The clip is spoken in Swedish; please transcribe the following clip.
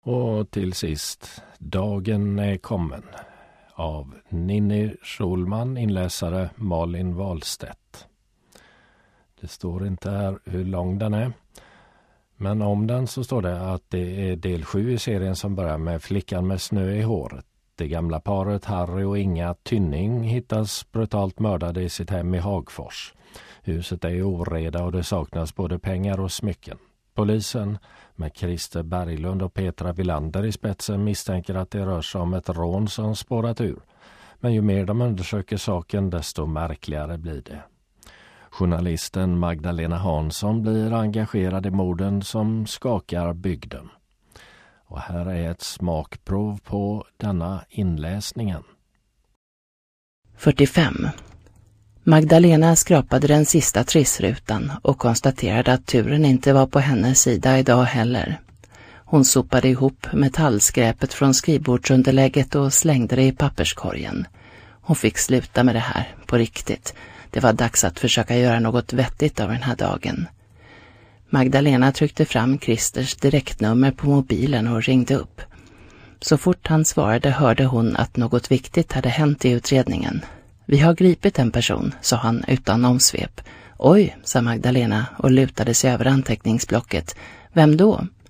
Och till sist, Dagen är kommen av Ninni Schulman, inläsare Malin Wahlstedt. Det står inte här hur lång den är, men om den så står det att det är del 7 i serien som börjar med Flickan med snö i håret. Det gamla paret Harry och Inga Tynning hittas brutalt mördade i sitt hem i Hagfors. Huset är i oreda och det saknas både pengar och smycken. Polisen med Christer Berglund och Petra Villander i spetsen misstänker att det rör sig om ett rån som spårat ur. Men ju mer de undersöker saken desto märkligare blir det. Journalisten Magdalena Hansson blir engagerad i morden som skakar bygden. Och här är ett smakprov på denna inläsningen. 45. Magdalena skrapade den sista trissrutan och konstaterade att turen inte var på hennes sida idag heller. Hon sopade ihop metallskräpet från skrivbordsunderlägget och slängde det i papperskorgen. Hon fick sluta med det här, på riktigt. Det var dags att försöka göra något vettigt av den här dagen. Magdalena tryckte fram Christers direktnummer på mobilen och ringde upp. Så fort han svarade hörde hon att något viktigt hade hänt i utredningen. Vi har gripit en person, sa han utan omsvep. Oj, sa Magdalena och lutade sig över anteckningsblocket. Vem då?